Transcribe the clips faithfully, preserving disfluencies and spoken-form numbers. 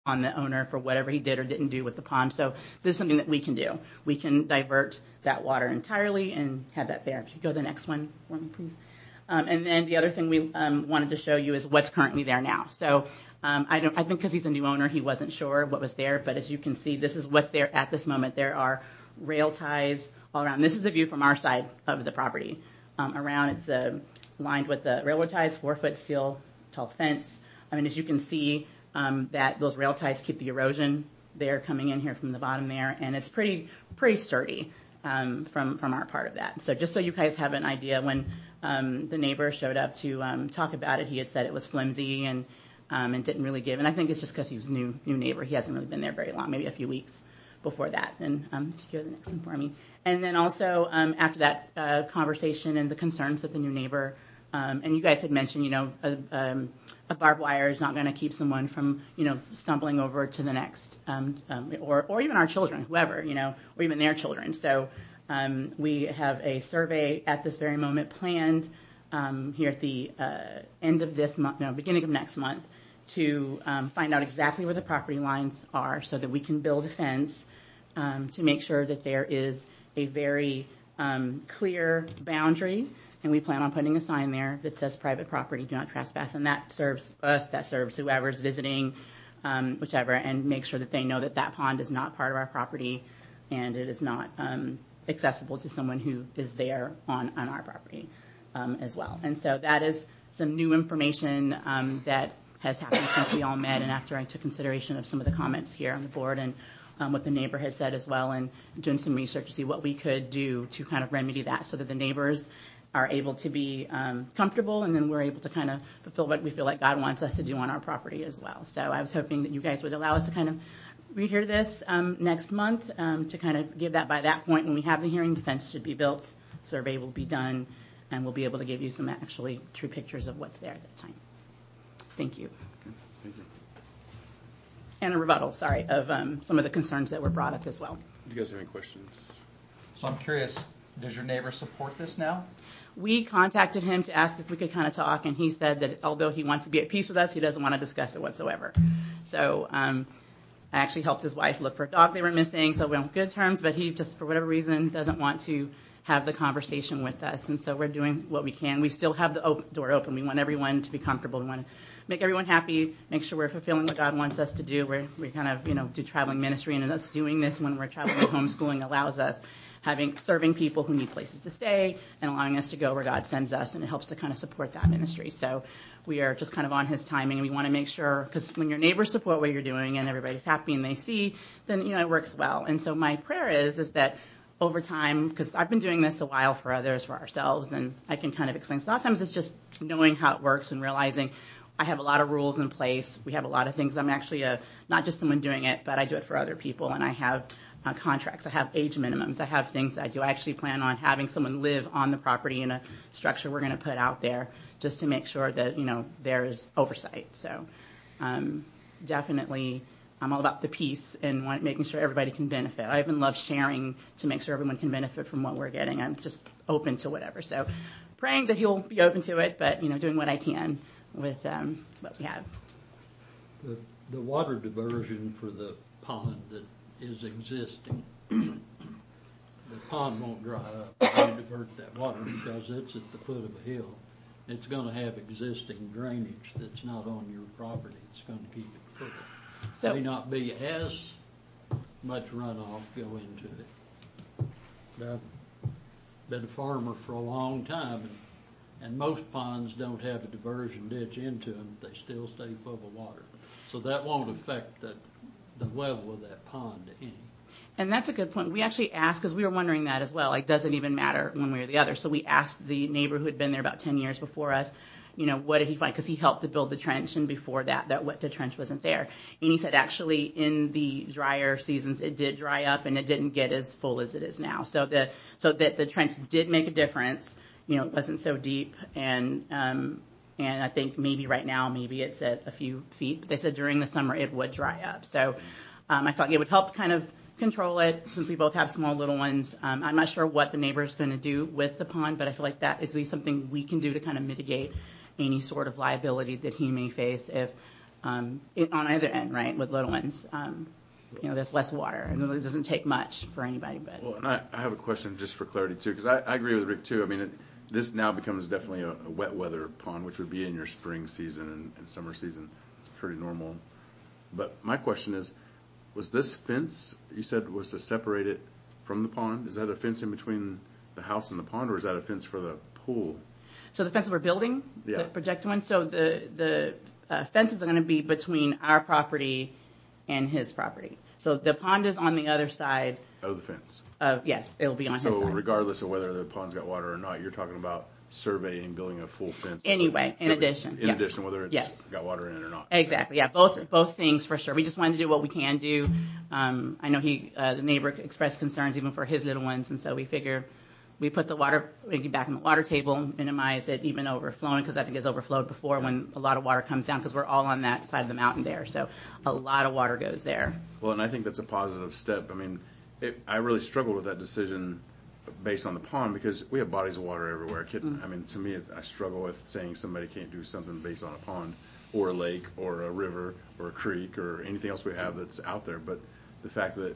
on the owner for whatever he did or didn't do with the pond. So this is something that we can do. We can divert that water entirely and have that there. If you go to the next one for me, please. Um, and then the other thing we um, wanted to show you is what's currently there now. So um, I don't. I think because he's a new owner, he wasn't sure what was there. But as you can see, this is what's there at this moment. There are rail ties all around. This is the view from our side of the property. Um, around, it's uh, lined with the railroad ties, four-foot steel tall fence. I mean, as you can see, um, that those rail ties keep the erosion there coming in here from the bottom there, and it's pretty pretty sturdy um, from from our part of that. So just so you guys have an idea, when um, the neighbor showed up to um, talk about it, he had said it was flimsy and um, and didn't really give. And I think it's just because he was new new neighbor. He hasn't really been there very long, maybe a few weeks before that. And um, if you go to the next one for me. And then also um, after that uh, conversation and the concerns that the new neighbor, um, and you guys had mentioned, you know, a, um, a barbed wire is not going to keep someone from, you know, stumbling over to the next, um, um, or, or even our children, whoever, you know, or even their children. So um, we have a survey at this very moment planned um, here at the uh, end of this month, no, beginning of next month, to um, find out exactly where the property lines are so that we can build a fence um, to make sure that there is a very um, clear boundary. And we plan on putting a sign there that says private property, do not trespass. And that serves us, that serves whoever's visiting, um, whichever, and make sure that they know that that pond is not part of our property and it is not um, accessible to someone who is there on, on our property um, as well. And so that is some new information um, that has happened since we all met and after I took consideration of some of the comments here on the board and um, what the neighbor had said as well, and doing some research to see what we could do to kind of remedy that so that the neighbors are able to be um, comfortable, and then we're able to kind of fulfill what we feel like God wants us to do on our property as well. So I was hoping that you guys would allow us to kind of rehear this um, next month um, to kind of give that by that point when we have the hearing, the fence should be built, survey will be done, and we'll be able to give you some actually true pictures of what's there at that time. Thank you. Thank you. And a rebuttal, sorry, of um, some of the concerns that were brought up as well. Do you guys have any questions? So I'm curious, does your neighbor support this now? We contacted him to ask if we could kind of talk, and he said that although he wants to be at peace with us, he doesn't want to discuss it whatsoever. So um, I actually helped his wife look for a dog they were missing, so we're on good terms, but he just, for whatever reason, doesn't want to have the conversation with us. And so we're doing what we can. We still have the open, door open. We want everyone to be comfortable. We want to make everyone happy, make sure we're fulfilling what God wants us to do. We're, we kind of, you know, do traveling ministry, and us doing this when we're traveling and homeschooling allows us having serving people who need places to stay and allowing us to go where God sends us, and it helps to kind of support that ministry. So we are just kind of on his timing, and we want to make sure, because when your neighbors support what you're doing and everybody's happy and they see, then, you know, it works well. And so my prayer is, is that over time, because I've been doing this a while for others, for ourselves, and I can kind of explain. So a lot of times it's just knowing how it works and realizing I have a lot of rules in place. We have a lot of things. I'm actually a, not just someone doing it, but I do it for other people, and I have uh, contracts. I have age minimums. I have things that I do. I actually plan on having someone live on the property in a structure we're going to put out there just to make sure that, you know, there is oversight. So um, definitely I'm all about the peace and want, making sure everybody can benefit. I even love sharing to make sure everyone can benefit from what we're getting. I'm just open to whatever. So praying that he'll be open to it, but, you know, doing what I can with um, what we have. The, the water diversion for the pond that is existing, the pond won't dry up if you divert that water because it's at the foot of a hill. It's going to have existing drainage that's not on your property. It's going to keep it full. So, may not be as much runoff go into it. But I've been a farmer for a long time, and And most ponds don't have a diversion ditch into them. They still stay full of water. So that won't affect the, the level of that pond any. And that's a good point. We actually asked, because we were wondering that as well, like, does it even matter one way or the other? So we asked the neighbor who had been there about ten years before us, you know, what did he find? Because he helped to build the trench, and before that, that wet, the trench wasn't there. And he said actually in the drier seasons, it did dry up, and it didn't get as full as it is now. So the so that the trench did make a difference. You know, it wasn't so deep, and um, and I think maybe right now, maybe it's at a few feet. But they said during the summer it would dry up. So um, I thought it would help kind of control it, since we both have small little ones. Um, I'm not sure what the neighbor is going to do with the pond, but I feel like that is at least something we can do to kind of mitigate any sort of liability that he may face if um, it, on either end, right, with little ones. Um, you know, there's less water, and it doesn't take much for anybody. But Well, and I, I have a question just for clarity too, because I, I agree with Rick too. I mean, it, this now becomes definitely a, a wet weather pond, which would be in your spring season and, and summer season. It's pretty normal. But my question is, was this fence you said was to separate it from the pond? Is that a fence in between the house and the pond, or is that a fence for the pool? so the fence we're building, Yeah. the projected one. So the the uh, fences are going to be between our property and his property. So the pond is on the other side Oh, the fence. of, yes, it'll be on his So side. regardless of whether the pond's got water or not, you're talking about surveying, building a full fence. Anyway, in That would- addition, In yeah. addition, whether it's Yes. got water in it or not. Exactly, yeah, both both things for sure. We just wanted to do what we can do. Um, I know he, uh, the neighbor expressed concerns even for his little ones, and so we figure we put the water, we get back in the water table, minimize it even overflowing, because I think it's overflowed before when a lot of water comes down, because we're all on that side of the mountain there, so a lot of water goes there. Well, and I think that's a positive step. I mean, it, I really struggled with that decision based on the pond because we have bodies of water everywhere. Kid, Mm. I mean, to me, it's, I struggle with saying somebody can't do something based on a pond or a lake or a river or a creek or anything else we have that's out there. But the fact that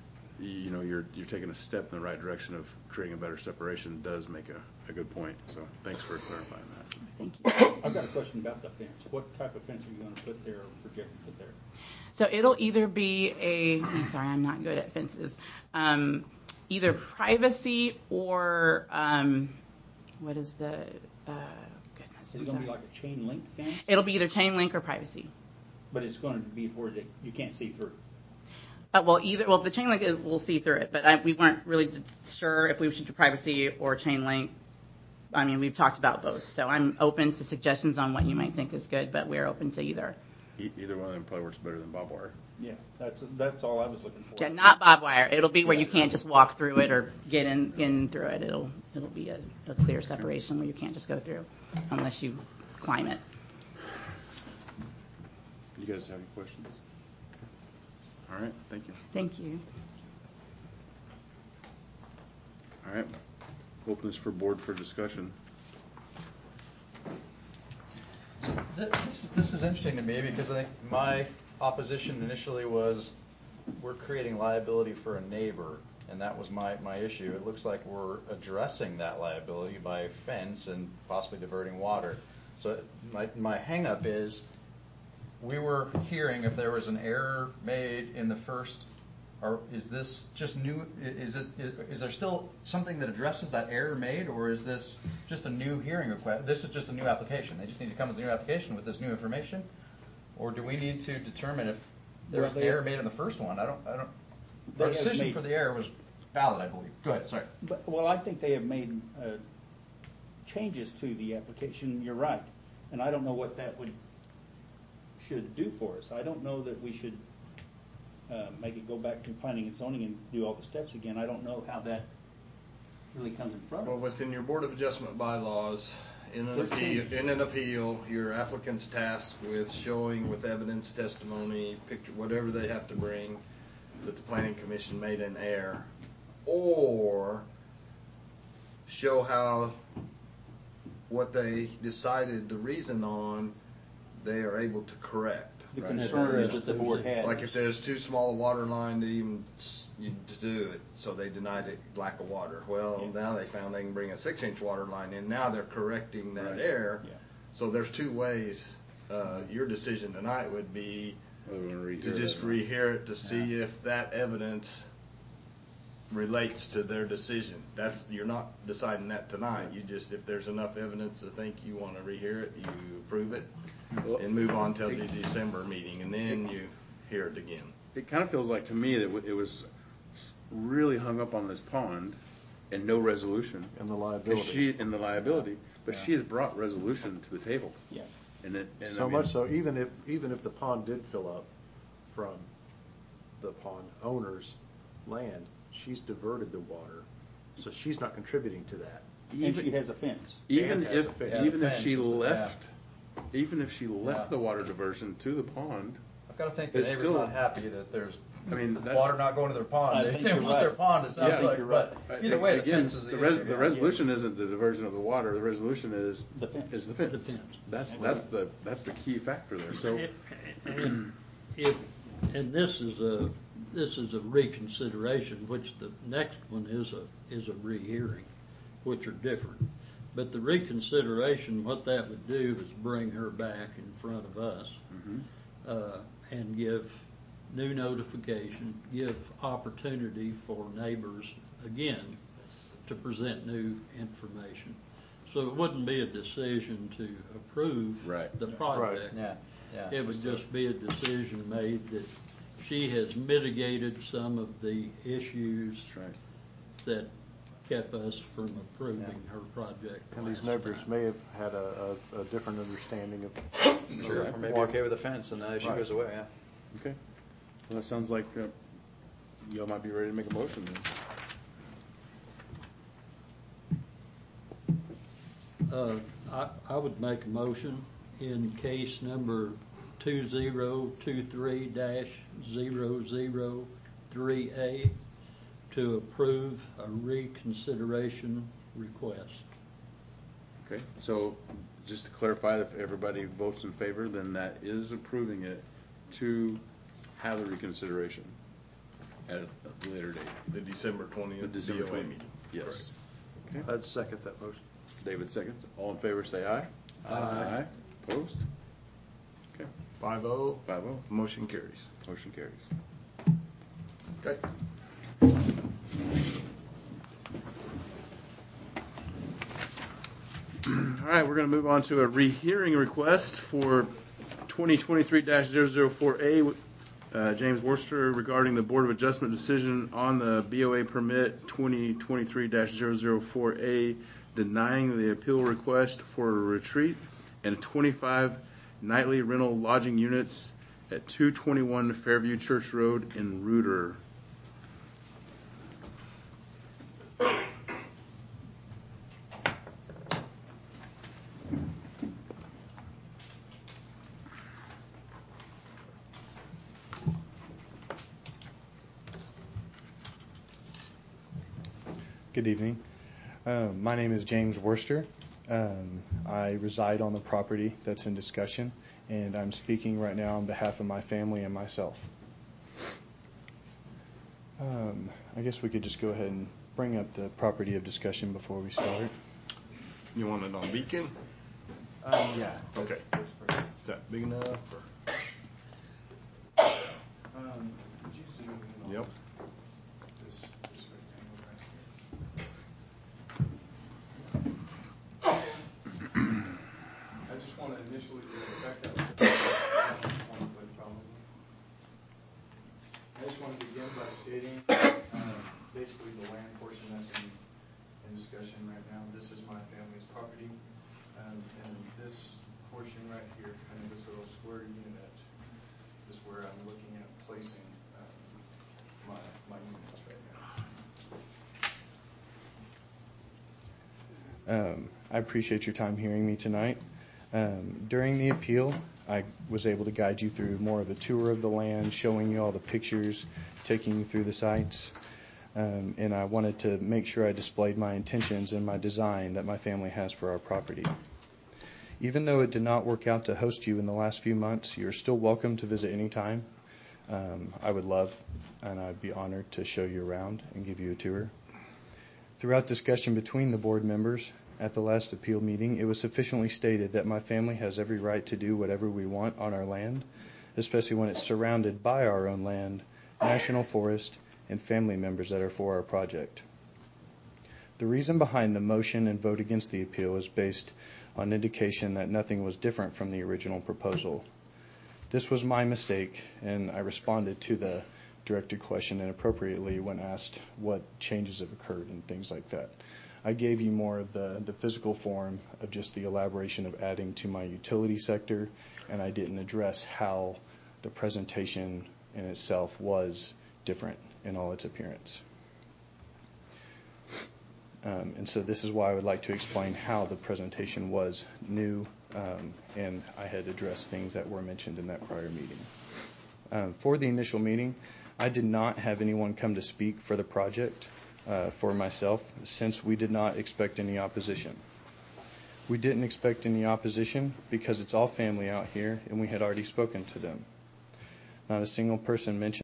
you know you're you're taking a step in the right direction of creating a better separation does make a, a good point. So thanks for clarifying that. Thank you. I've got a question about the fence. What type of fence are you going to put there or project to put there? So it'll either be a, I'm sorry, I'm not good at fences, um, either privacy or, um, what is the, uh, goodness. Is I'm it going to be sorry. like a chain link fence? It'll be either chain link or privacy. But it's going to be where they, you can't see through. Uh, well, either, well, the chain link, is, we'll see through it, but I, we weren't really sure if we should do privacy or chain link. I mean, we've talked about both, so I'm open to suggestions on what you might think is good, but we're open to either. E- either one of them probably works better than barbed wire. Yeah, that's that's all I was looking for. Yeah, not barbed wire. It'll be where you can't just walk through it or get in, in through it. It'll it'll be a, a clear separation where you can't just go through unless you climb it. You guys have any questions? All right, thank you. Thank you. All right, open this for board for discussion. So th- this, this is interesting to me because I think my opposition initially was we're creating liability for a neighbor, and that was my, my issue. It looks like we're addressing that liability by fence and possibly diverting water. So my, my hang up is we were hearing if there was an error made in the first, or is this just new, is it, is there still something that addresses that error made, or is this just a new hearing request? This is just a new application. They just need to come with a new application with this new information? Or do we need to determine if there was an Well, they- error made in the first one? I don't, I don't, They our have decision made- for the error was valid, I believe. Go ahead, sorry. But, well, I think they have made uh, changes to the application. You're right, and I don't know what that would should do for us. I don't know that we should uh, make it go back to planning and zoning and do all the steps again. I don't know how that really comes in front Well, of us. within your Board of Adjustment bylaws, in an There's appeal, changes. in an appeal, your applicant's tasked with showing with evidence, testimony, picture, whatever they have to bring, that the planning commission made an error, or show how what they decided the reason on, they are able to correct. The Right. concerns that the board had. Like if there's too small a water line to even s- you to do it, so they denied it lack of water. Well, Yeah. now they found they can bring a six-inch water line in. Now they're correcting that Right. error. Yeah. So there's two ways. Uh, your decision tonight would be Whether we wanna rehear to just that or not. rehear it to see if that evidence relates to their decision. That's you're not deciding that tonight. You just if there's enough evidence to think you want to rehear it, you approve it Well, and move on till the December meeting, and then you hear it again. It kind of feels like to me that w- it was really hung up on this pond and no resolution. And the And liability. she, and the liability, but Yeah. she has brought resolution to the table. Yeah. And it, and I So mean- much so, even if, even if the pond did fill up from the pond owner's land, she's diverted the water, so she's not contributing to that. And she has a fence. Even and has if, a fence. even if Fence she is the- left, even if she left Yeah. the water diversion to the pond, I've got to think the It's neighbor's still- not happy that there's I mean, that's. water not going to their pond. I They, think they you're want their right. pond, it sounds Yeah, I think like, you're but right. either way, the Again, fence is the, the, res- issue. the resolution isn't the diversion of the water. The resolution is The fence. is the fence. The fence. That's that's the that's the key factor there. So And if, and this is a, this is a reconsideration, which the next one is a, is a rehearing, which are different. But the reconsideration, what that would do is bring her back in front of us, uh, and give new notification, give opportunity for neighbors, again, to present new information. So it wouldn't be a decision to approve Right. the project. Yeah, yeah. It would just be a decision made that she has mitigated some of the issues that's right. that kept us from approving her project. And these last neighbors time. may have had a, a, a different understanding of. Sure. of Or maybe what- okay with the fence and the issue Right. goes away, yeah. Okay. Well, that sounds like uh, y'all might be ready to make a motion then. Uh, I, I would make a motion in case number two zero two three dash zero zero three A to approve a reconsideration request. Okay. So just to clarify, if everybody votes in favor, then that is approving it to have the reconsideration at a later date. The December The twentieth December D O A twentieth. meeting. Yes. Okay. I'd second that motion. David seconds. All in favor, say aye. Aye. Opposed? Okay. Five oh, Five oh. motion carries. Motion carries. Okay. All right, we're going to move on to a rehearing request for twenty twenty-three dash zero zero four A, uh, James Worcester, regarding the Board of Adjustment decision on the B O A permit twenty twenty-three dash zero zero four A, denying the appeal request for a retreat and twenty-five nightly rental lodging units at two twenty-one Fairview Church Road in Reuter. Good evening. Um, my name is James Worcester. Um, I reside on the property that's in discussion, and I'm speaking right now on behalf of my family and myself. Um, I guess we could just go ahead and bring up the property of discussion before we start. You want it on Beacon? Um, yeah. Okay. Is that big enough? Or? Um, could you zoom in on Yep. this, this rectangle right here? I just want to initially back up to probably. I just want to begin by stating um, basically the land portion that's in, in discussion right now. This is my family's property, um, and this portion right here, kind of this little square unit, is where I'm looking at placing um, my my units right now. Um, I appreciate your time hearing me tonight. Um, during the appeal, I was able to guide you through more of a tour of the land, showing you all the pictures, taking you through the sites. Um, and I wanted to make sure I displayed my intentions and my design that my family has for our property. Even though it did not work out to host you in the last few months, you're still welcome to visit anytime. Um, I would love and I'd be honored to show you around and give you a tour. Throughout discussion between the board members at the last appeal meeting, it was sufficiently stated that my family has every right to do whatever we want on our land, especially when it's surrounded by our own land, national forest, and family members that are for our project. The reason behind the motion and vote against the appeal is based on indication that nothing was different from the original proposal. This was my mistake, and I responded to the directed question inappropriately when asked what changes have occurred and things like that. I gave you more of the, the physical form of just the elaboration of adding to my utility sector, and I didn't address how the presentation in itself was different in all its appearance. Um, and so this is why I would like to explain how the presentation was new, um, and I had addressed things that were mentioned in that prior meeting. Um, for the initial meeting, I did not have anyone come to speak for the project uh, for myself, since we did not expect any opposition. We didn't expect any opposition because it's all family out here, and we had already spoken to them. Not a single person mentioned